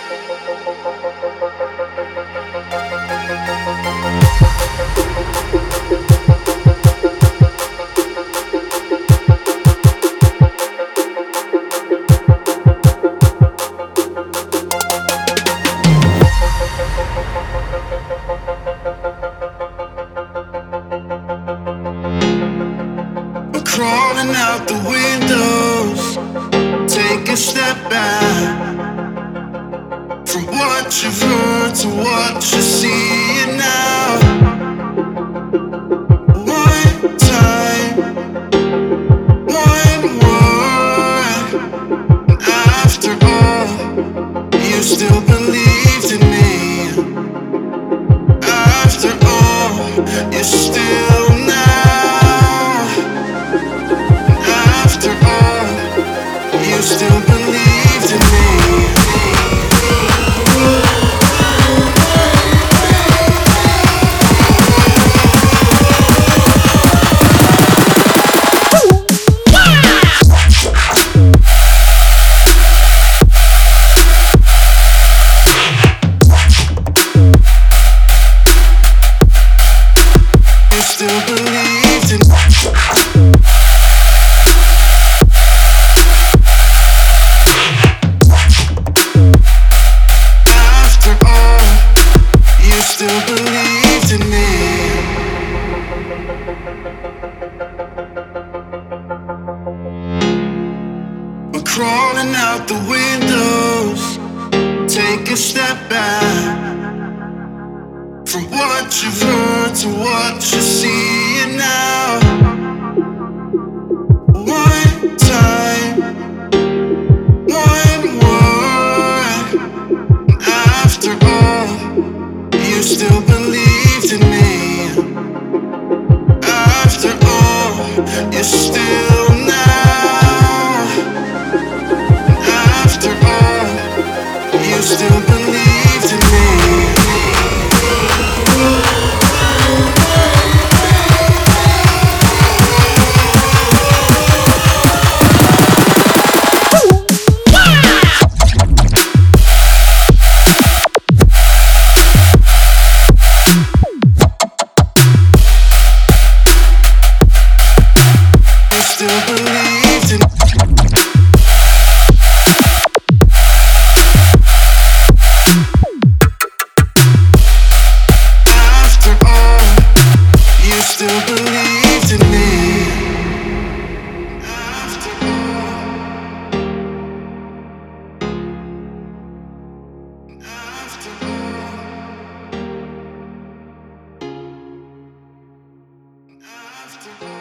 Crawling out the windows, take a step back from what you've heard to what you're seeing now. One time, one word, and after all, you still believed in me. After all, you're still now. After all, you still believed in me. You still believed in me. After all, you still believed in me. We're crawling out the windows, take a step back from what you've heard to what you're seeing now. One time, one word, and after all, you still believed in me. After all, you're still now. After all, you still believed in me. You still believed in me. After all, you still believed in me. After all, after all, after all.